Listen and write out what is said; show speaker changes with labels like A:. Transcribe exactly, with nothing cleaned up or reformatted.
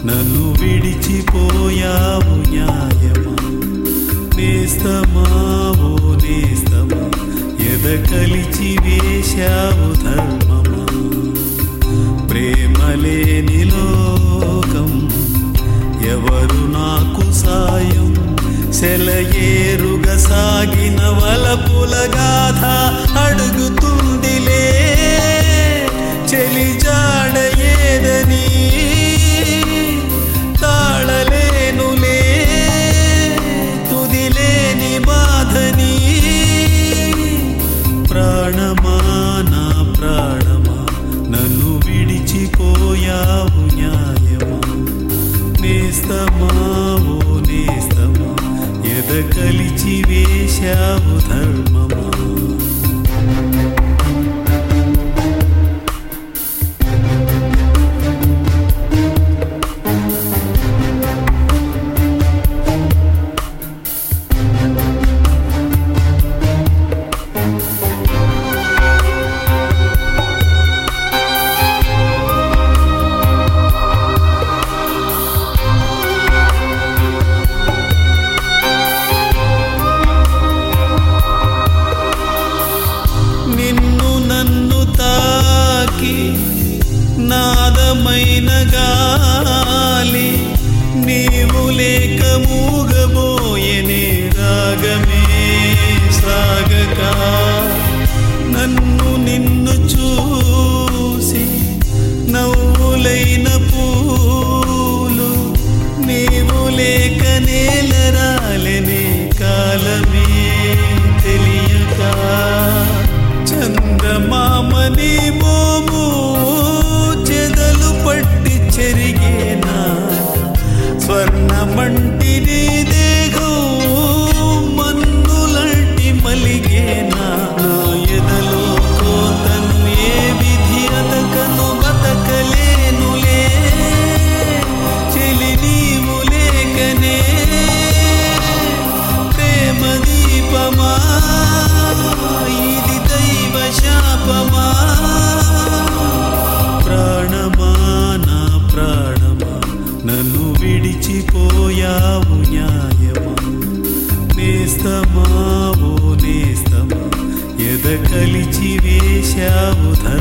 A: నన్ను విడిచిపోయావు న్యాయమా నేస్తమా ఓ నేస్తమా ఎద కలిచి వేశావు ధర్మమా ప్రేమలేని లోకం ఎవరు నాకు సాయం సెలయేరుగా సాగిన వలపుల గాథ అడుగుతుందిలే చెలి జాడ ఏదని తాళలేనులే తుదిలేని బాధని ప్రాణమా నా ప్రాణమా నన్ను విడిచిపోయావు న్యాయమా నేస్తమా ఓ నేస్తమా ఎద కలిచి వేశావు ధర్మమా నాదమైన గాలి నీవు లేక మూగబోయనే రాగమే సాగక నన్ను నిన్ను చూసి నవ్వులైన పూలు నీవు లేక నేలరాలనే కాలమే తెలియక చందమామని మోము చెదలు పట్టి చెరిగేనా స్వర్ణమంటి నీ దేహం మన్నులంటి మలిగేనా నా ఎదలో కోతను ఏ విధి అతకను బతకలేనులే చెలి నీవు లేకనే ప్రేమ దీపమా ఇది దైవ శాపమా ప్రాణమా నా ప్రాణమా నన్ను విడిచిపోయావు న్యాయమా నేస్తమా ఓ నేస్తమా ఎద కలిచి వేశావు